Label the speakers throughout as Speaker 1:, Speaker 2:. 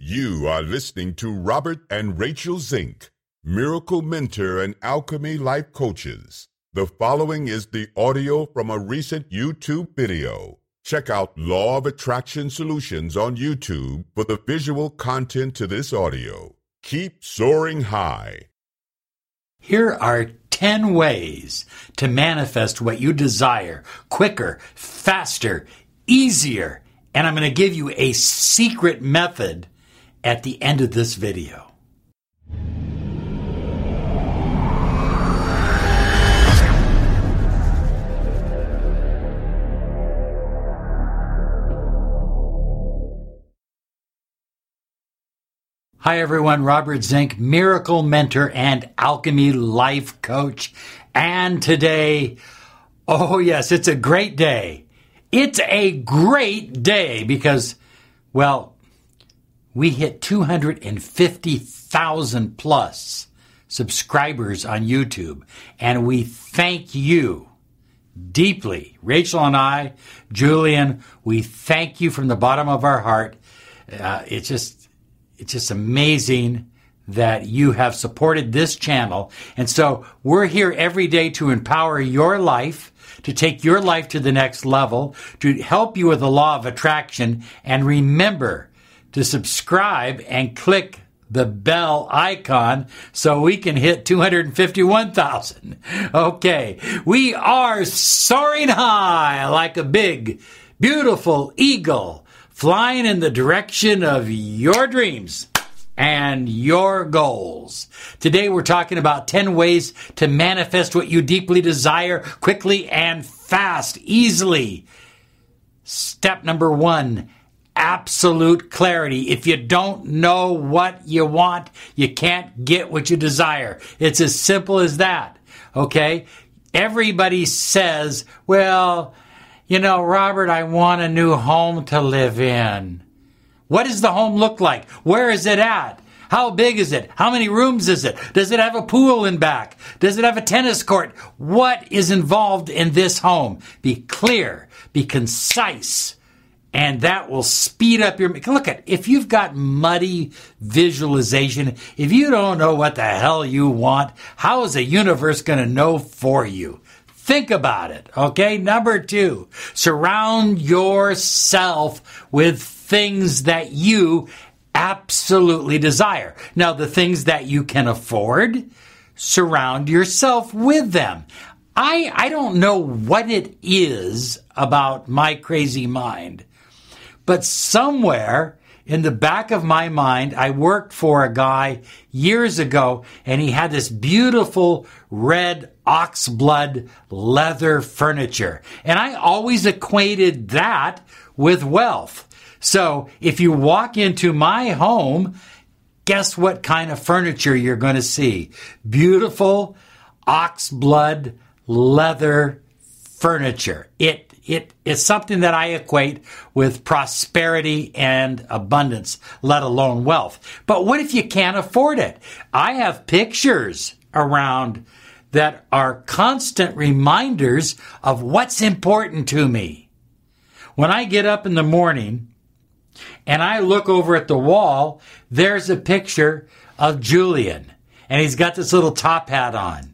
Speaker 1: You are listening to Robert and Rachel Zink, Miracle Mentor and Alchemy Life Coaches. The following is the audio from a recent YouTube video. Check out Law of Attraction Solutions on YouTube for the visual content to this audio. Keep soaring high.
Speaker 2: Here are 10 ways to manifest what you desire quicker, faster, easier, and I'm going to give you a secret method at the end of this video. Hi everyone, Robert Zink, Miracle Mentor and Alchemy Life Coach. And today, oh yes, it's a great day. It's a great day because, well, we hit 250,000 plus subscribers on YouTube. And we thank you deeply. Rachel and I, Julian, we thank you from the bottom of our heart. It's just amazing that you have supported this channel. And so we're here every day to empower your life, to take your life to the next level, to help you with the law of attraction. And remember to subscribe and click the bell icon so we can hit 251,000. Okay, we are soaring high like a big, beautiful eagle, flying in the direction of your dreams and your goals. Today we're talking about 10 ways to manifest what you deeply desire quickly and fast, easily. Step number 1, absolute clarity. If you don't know what you want, you can't get what you desire. It's as simple as that, okay? Everybody says, well, you know, Robert, I want a new home to live in. What does the home look like? Where is it at? How big is it? How many rooms is it? Does it have a pool in back? Does it have a tennis court? What is involved in this home? Be clear, be concise, and that will speed up your... Look at, if you've got muddy visualization, if you don't know what the hell you want, how is the universe going to know for you? Think about it, okay? Number 2, surround yourself with things that you absolutely desire. Now, the things that you can afford, surround yourself with them. I don't know what it is about my crazy mind, but somewhere in the back of my mind, I worked for a guy years ago, and he had this beautiful red oxblood leather furniture. And I always equated that with wealth. So if you walk into my home, guess what kind of furniture you're going to see? Beautiful oxblood leather furniture. It's something that I equate with prosperity and abundance, let alone wealth. But what if you can't afford it? I have pictures around that are constant reminders of what's important to me. When I get up in the morning and I look over at the wall, there's a picture of Julian, and he's got this little top hat on.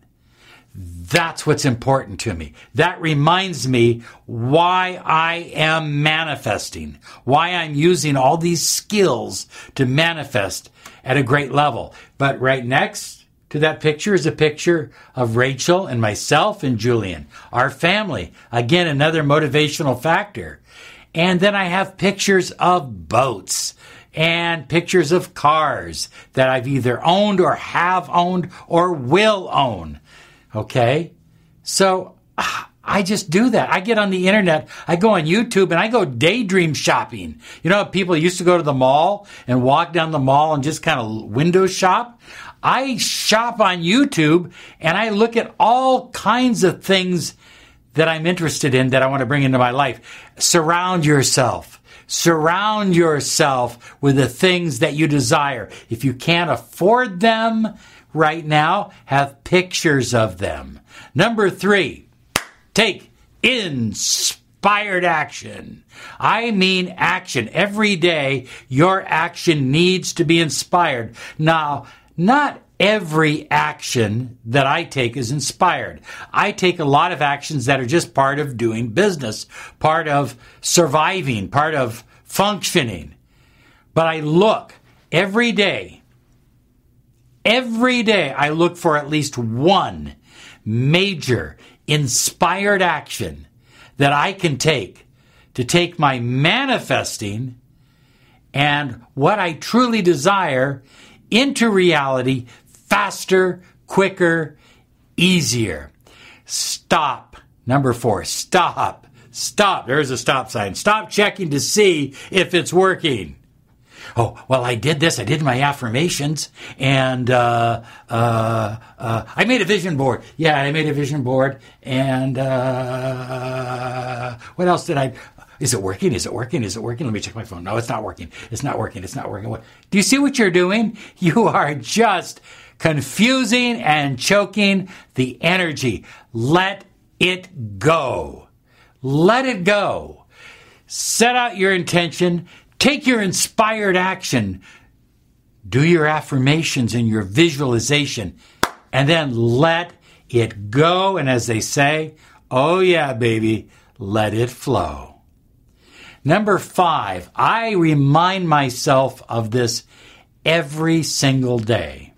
Speaker 2: That's what's important to me. That reminds me why I am manifesting, why I'm using all these skills to manifest at a great level. But right next to that picture is a picture of Rachel and myself and Julian, our family. Again, another motivational factor. And then I have pictures of boats and pictures of cars that I've either owned or have owned or will own. Okay? So I just do that. I get on the internet, I go on YouTube, and I go daydream shopping. You know, people used to go to the mall and walk down the mall and just kind of window shop. I shop on YouTube, and I look at all kinds of things that I'm interested in that I want to bring into my life. Surround yourself. Surround yourself with the things that you desire. If you can't afford them right now, have pictures of them. Number 3, take inspiration. inspired action. I mean action. Every day, your action needs to be inspired. Now, not every action that I take is inspired. I take a lot of actions that are just part of doing business, part of surviving, part of functioning. But I look every day I look for at least one major inspired action that I can take to take my manifesting and what I truly desire into reality faster, quicker, easier. Stop. Number 4, stop. Stop. There's a stop sign. Stop checking to see if it's working. Oh, well, I did this. I did my affirmations, and I made a vision board. Yeah, I made a vision board, and what else did I... Is it working? Is it working? Is it working? Let me check my phone. No, it's not working. It's not working. It's not working. Do you see what you're doing? You are just confusing and choking the energy. Let it go. Let it go. Set out your intention. Take your inspired action. Do your affirmations and your visualization. And then let it go. And as they say, oh yeah, baby, let it flow. Number 5, I remind myself of this every single day.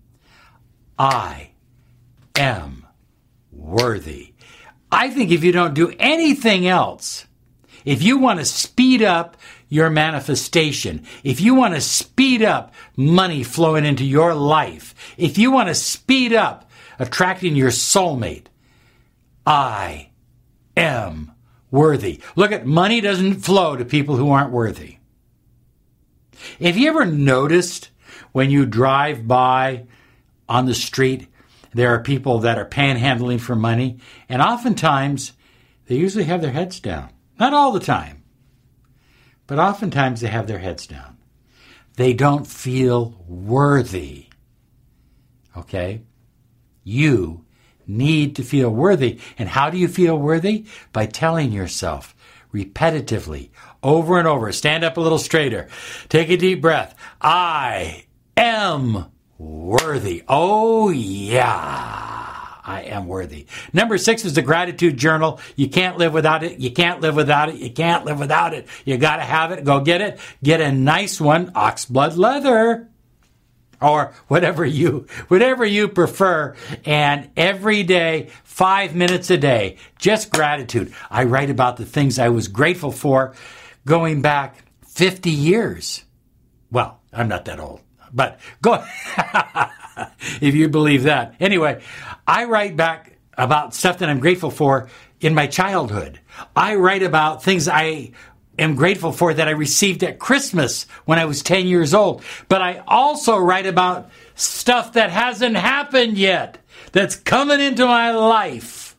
Speaker 2: I am worthy. I think if you don't do anything else, if you want to speed up your manifestation, if you want to speed up money flowing into your life, if you want to speed up attracting your soulmate, I am worthy. Look at money doesn't flow to people who aren't worthy. Have you ever noticed when you drive by on the street, there are people that are panhandling for money, and oftentimes they usually have their heads down. Not all the time, but oftentimes they have their heads down. They don't feel worthy. Okay? You need to feel worthy. And how do you feel worthy? By telling yourself repetitively, over and over, stand up a little straighter, take a deep breath. I am worthy. Oh, yeah. I am worthy. Number 6 is the gratitude journal. You can't live without it. You can't live without it. You can't live without it. You got to have it. Go get it. Get a nice one, oxblood leather, or whatever you prefer. And every day, 5 minutes a day, just gratitude. I write about the things I was grateful for going back 50 years. Well, I'm not that old, but go if you believe that. Anyway, I write back about stuff that I'm grateful for in my childhood. I write about things I am grateful for that I received at Christmas when I was 10 years old. But I also write about stuff that hasn't happened yet, that's coming into my life.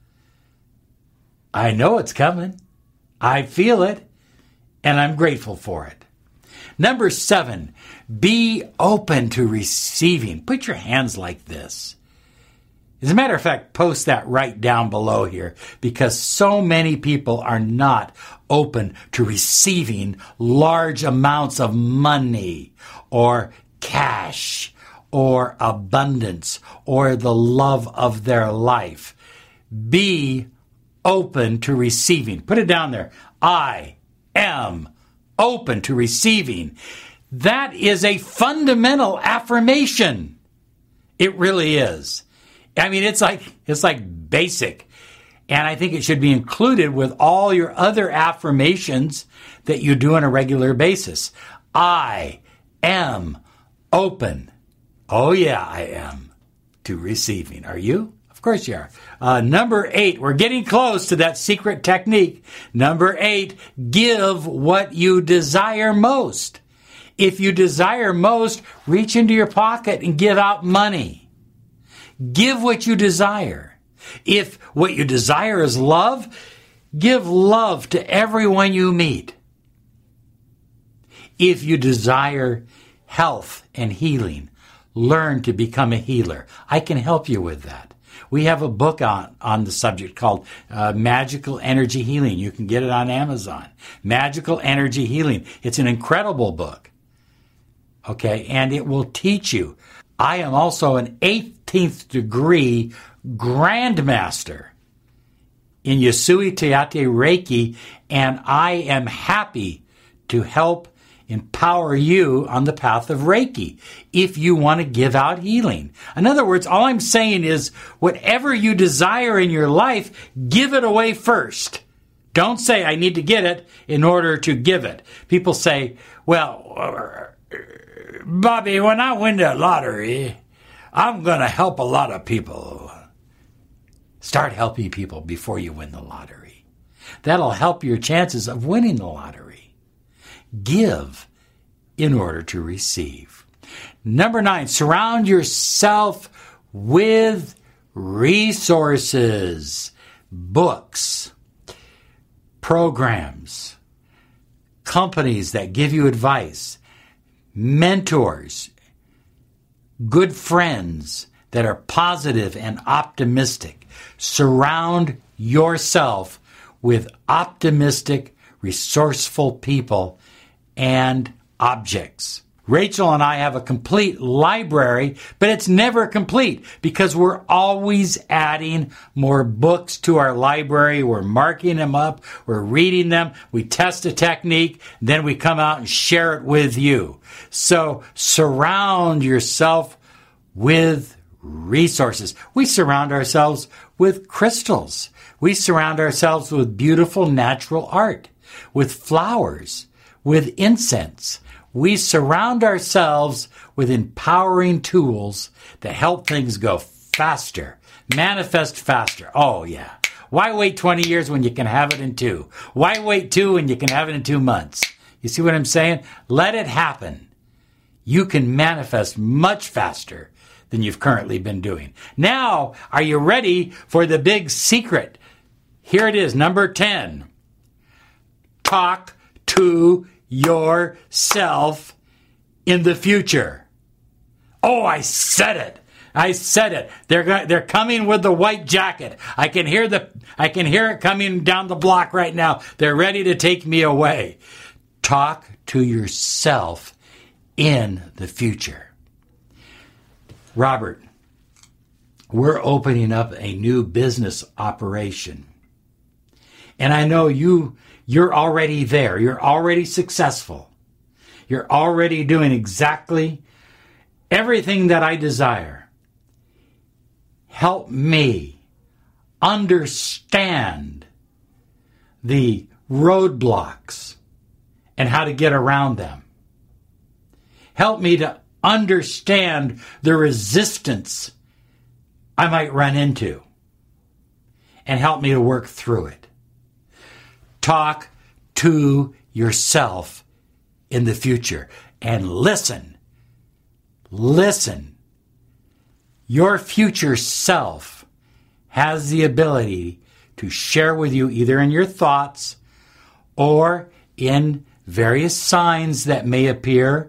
Speaker 2: I know it's coming. I feel it, and I'm grateful for it. Number 7, be open to receiving. Put your hands like this. As a matter of fact, post that right down below here, because so many people are not open to receiving large amounts of money or cash or abundance or the love of their life. Be open to receiving. Put it down there. I am open to receiving. That is a fundamental affirmation. It really is. I mean, it's like basic. And I think it should be included with all your other affirmations that you do on a regular basis. I am open. Oh yeah, I am to receiving. Are you? Of course you are. Number 8, we're getting close to that secret technique. Number 8, give what you desire most. If you desire most, reach into your pocket and give out money. Give what you desire. If what you desire is love, give love to everyone you meet. If you desire health and healing, learn to become a healer. I can help you with that. We have a book on the subject called Magical Energy Healing. You can get it on Amazon. Magical Energy Healing. It's an incredible book. Okay, and it will teach you. I am also an 18th degree Grandmaster in Usui Teate Reiki, and I am happy to help empower you on the path of Reiki if you want to give out healing. In other words, all I'm saying is whatever you desire in your life, give it away first. Don't say, I need to get it in order to give it. People say, well, Bobby, when I win the lottery, I'm going to help a lot of people. Start helping people before you win the lottery. That'll help your chances of winning the lottery. Give in order to receive. Number 9, surround yourself with resources, books, programs, companies that give you advice, mentors, good friends that are positive and optimistic. Surround yourself with optimistic, resourceful people and objects. Rachel and I have a complete library, but it's never complete because we're always adding more books to our library. We're marking them up. We're reading them. We test a technique. Then we come out and share it with you. So surround yourself with resources. We surround ourselves with crystals. We surround ourselves with beautiful natural art, with flowers, with incense. We surround ourselves with empowering tools that help things go faster, manifest faster. Oh, yeah. Why wait 20 years when you can have it in 2? Why wait 2 when you can have it in 2 months? You see what I'm saying? Let it happen. You can manifest much faster than you've currently been doing. Now, are you ready for the big secret? Here it is, number 10. Talk to yourself in the future. Oh, I said it. I said it. They're coming with the white jacket. I can hear it coming down the block right now. They're ready to take me away. Talk to yourself in the future. Robert, we're opening up a new business operation. And I know you're already there. You're already successful. You're already doing exactly everything that I desire. Help me understand the roadblocks and how to get around them. Help me to understand the resistance I might run into and help me to work through it. Talk to yourself in the future and listen. Listen. Your future self has the ability to share with you either in your thoughts or in various signs that may appear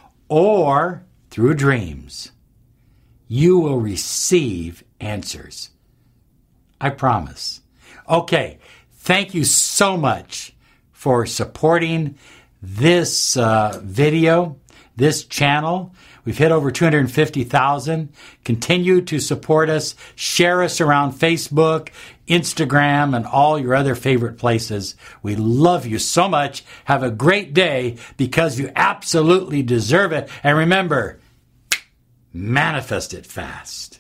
Speaker 2: or through dreams. You will receive answers. I promise. Okay. Thank you so much for supporting this video, this channel. We've hit over 250,000. Continue to support us. Share us around Facebook, Instagram, and all your other favorite places. We love you so much. Have a great day because you absolutely deserve it. And remember, manifest it fast.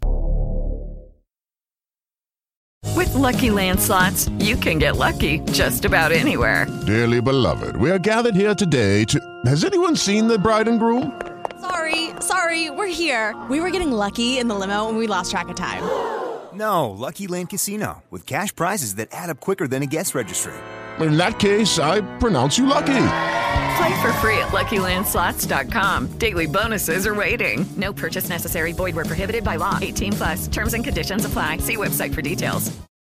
Speaker 3: With Lucky Land Slots, you can get lucky just about anywhere.
Speaker 4: Dearly beloved, we are gathered here today to... Has anyone seen the bride and groom?
Speaker 5: Sorry, we're here. We were getting lucky in the limo and we lost track of time.
Speaker 6: No, Lucky Land Casino, with cash prizes that add up quicker than a guest registry.
Speaker 4: In that case, I pronounce you lucky.
Speaker 3: Play for free at LuckyLandSlots.com. Daily bonuses are waiting. No purchase necessary. Void where prohibited by law. 18+. Terms and conditions apply. See website for details.